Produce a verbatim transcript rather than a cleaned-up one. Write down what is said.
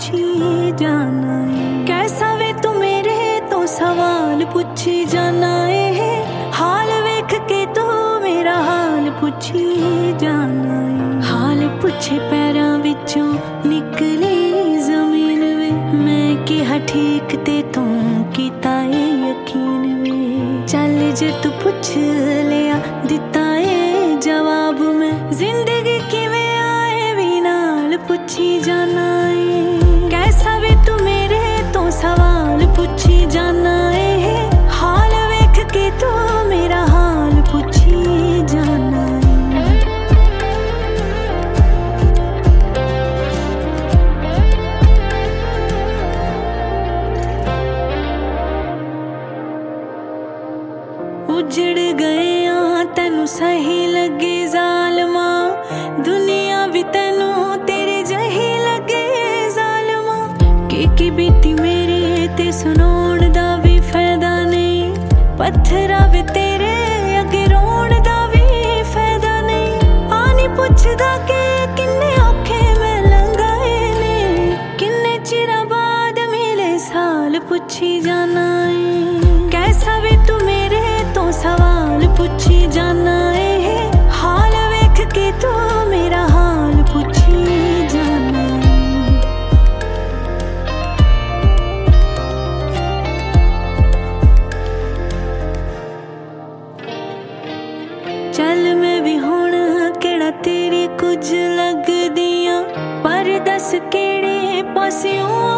पुछी जाना है। कैसा वे तू मेरे तो सवाल पुछी जाना है। हाल वेख के तू मेरा हाल पुछी जाना है। हाल पुछे पैरां विचों निकली जमीन वे, मैं किहा ठीक ते तू कीता है यकीन वे। चल जे तू पुछ लिया दिता है जवाब, मैं जिंदगी किवें आए भी नाल पुछी जाना है। कैसा वे तू मेरे तो सवाल पुछी जाना है। हाल वेख के तू मेरा हाल पुछी जाना है। उजड़ गए आ तेनू सही लगे जालमा, दुनिया भी तेनू तेरे जही लगे जालमा। के की बीती मेरे ते सुनाउण दा भी फायदा नहीं, पत्थरा वे तेरे अगे रोण दा भी फायदा नहीं। आनी पुछदा के किन्ने औखे मैं लंघाए ने, किन्ने चिरा बाद मिले साल पुछी जाना है। कैसा वे तू मेरे तो सवाल पुछी जाना है। हाल वेख के तू मेरा हाल पुछी जाना है। चल मैं भी हुण केड़ा तेरी कुछ लगदियां, पर दस केड़े पासियों